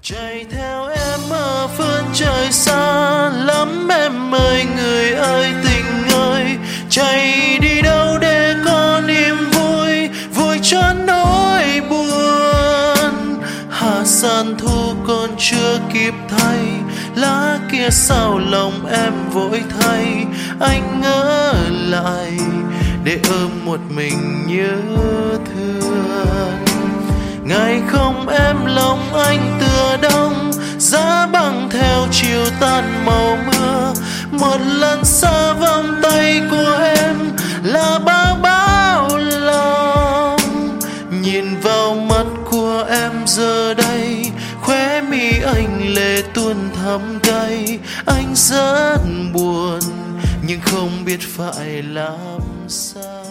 chạy theo em ở phương trời xa lắm em ơi, người ơi tình ơi, chạy đi đâu để có niềm vui, vui cho nỗi buồn. Hạ san thu còn chưa kịp thay, lá kia sao lòng em vội thay, anh ngỡ lại để ôm một mình nhớ thương. Ngày không em lòng anh tựa đông, giá băng theo chiều tan màu mưa. Một lần xa vòng tay của em là bao lòng. Nhìn vào mắt của em giờ đây, khóe mi anh lệ tuôn thắm cay. Anh rất buồn nhưng không biết phải làm sao.